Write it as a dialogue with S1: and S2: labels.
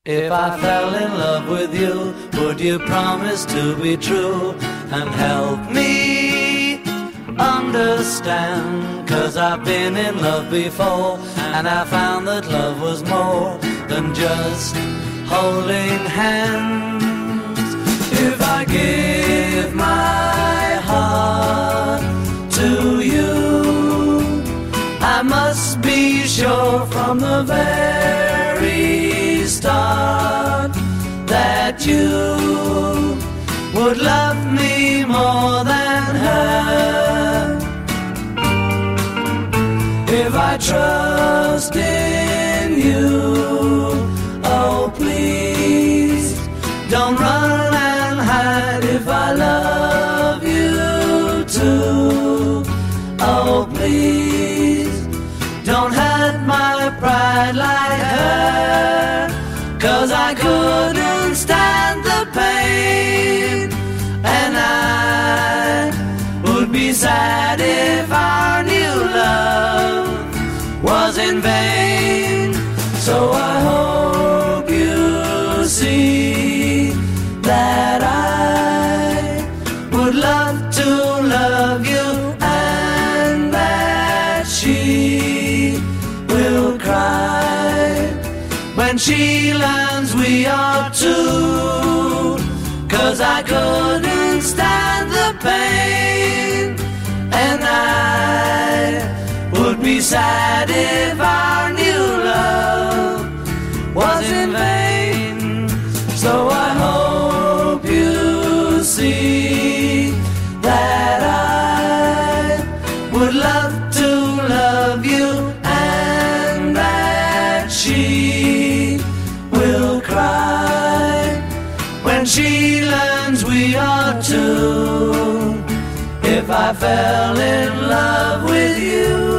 S1: If I fell in love with you, would you promise to be true and help me understand? 'Cause I've been in love before, and I found that love was more than just holding hands. If I give my heart to you, I must be sure from the very start that you would love me more than her. If I trust in you, oh please don't run and hide. If I love you too, oh please don't hurt my pride like her. 'Cause I couldn't stand the pain, and I would be sad if our new love was in vain. So I hope you see that I would love to love you, and that she will cry when she learns we are two. 'Cause I couldn't stand the pain, and I would be sad if our new love was in vain. So I hope you see that I would love to love you, and that she will cry when she learns we are two. If I fell in love with you,